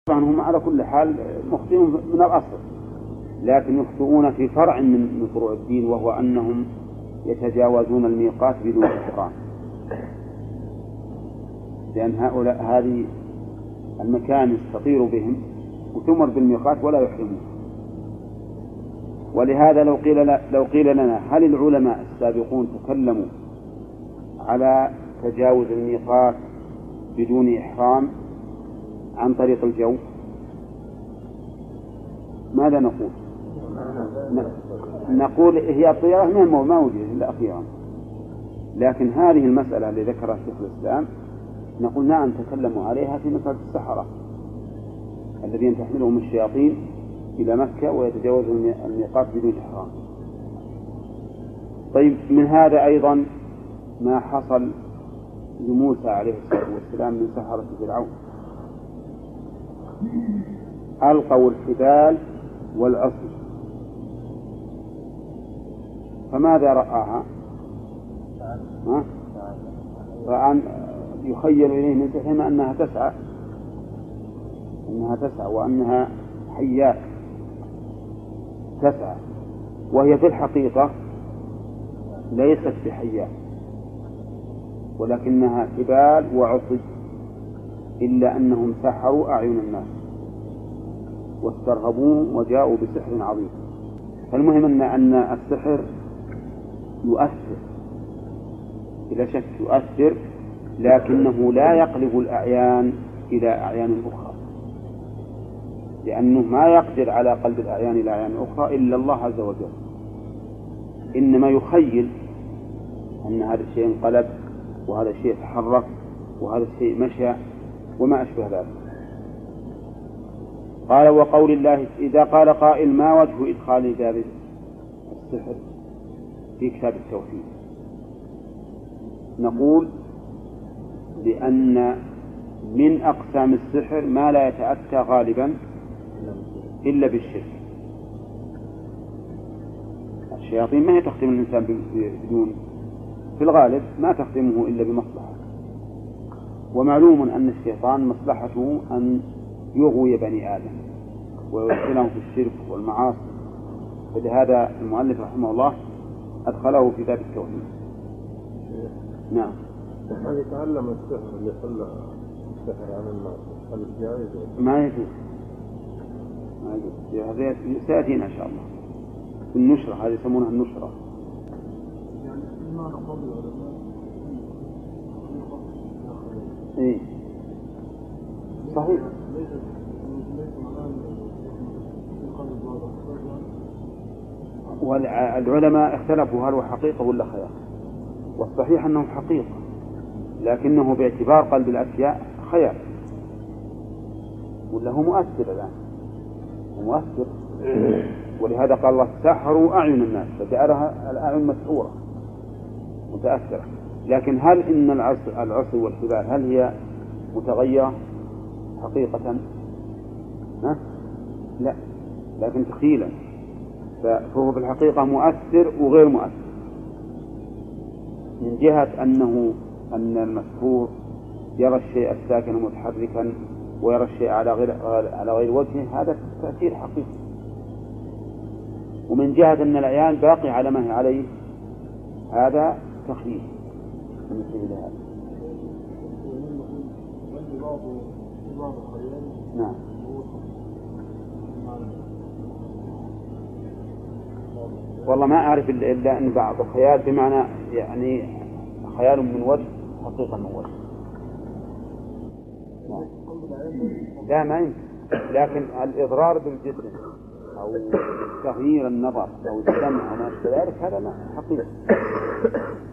طبعا هم على كل حال مخطئون من الأصل، لكن يخطئون في فرع من فروع الدين، وهو أنهم يتجاوزون الميقات بدون إحرام، لأن هؤلاء هذه المكان يستطير بهم وتمر بالميقات ولا يحرمون. ولهذا لو قيل لنا هل العلماء السابقون تكلموا على تجاوز الميقات بدون إحرام عن طريق الجو، ماذا نقول؟ نقول هي الطيرة ما وجد إلا أخيرا، لكن هذه المسألة اللي ذكرها شيخ الإسلام نقول نعم تكلموا عليها في مسألة السحرة الذين تحملهم الشياطين إلى مكة ويتجاوزون الميقات بدون إحرام. طيب، من هذا أيضا ما حصل لموسى عليه الصلاة والسلام من سحرة فرعون، ألقوا الحبال والعصي، فماذا رآها؟ فأن يخيل إليه من سحرهم أنها تسعى وأنها حيات تسعى، وهي في الحقيقة ليست بحيات ولكنها حبال وعصي، إلا أنهم سحروا أعين الناس واسترهبوهم وجاءوا بسحر عظيم. فالمهم أن السحر يؤثر بلا شك يؤثر، لكنه لا يقلب الأعيان إلى أعيان أخرى، لأنه ما يقدر على قلب الأعيان إلى أعيان أخرى إلا الله عز وجل، إنما يخيل أن هذا الشيء انقلب وهذا الشيء تحرك وهذا الشيء مشى وما أشبه ذلك. قال: وقول الله إذا قال قائل ما وجه إدخال باب السحر في كتاب التوحيد، نقول بأن من أقسام السحر ما لا يتأتى غالبا إلا بالشرك. الشياطين ما هي تختم الإنسان بدون، في الغالب ما تختمه إلا بمصلحة، ومعلوم أن الشيطان مصلحته أن يغوي بني آدم ويدخلهم في الشرك والمعاصي، فلهذا المؤلف رحمه الله أدخله في باب التوحيد. نعم. هل يتعلم السحر اللي صلى السحر عن الناس هل جائز؟ ما يجوز، هذا سيأتينا إن شاء الله في النشرة، هذه يسمونها النشرة. يعني ما نقول إيه صحيح. والعلماء اختلفوا هل هو حقيقة ولا خيال، والصحيح أنه حقيقة، لكنه باعتبار قلب الأشياء خيال، ولا هو مؤثر الآن، هو مؤثر. ولهذا قال الله سحروا أعين الناس، فجعلها الأعين مسحورة متأثرة. لكن هل إن العصي والحبال هل هي متغيرة حقيقة؟ لا، لكن تخيلا، فهو في الحقيقة مؤثر وغير مؤثر، من جهة أن المسحور يرى الشيء الساكن متحركا ويرى الشيء على غير وجهه، هذا تأثير حقيقي، ومن جهة أن العيان باقي على ما هي عليه، هذا تخيل مثل هذا. نعم. والله ما أعرف إلا أن بعض الخيال بمعنى يعني خيال من وجه حقيقة من وجه. لا ما يمكن، لكن الإضرار بالجسم أو تغيير النظر أو السمع أو ما أشبه ذلك هذا ما حقيقة.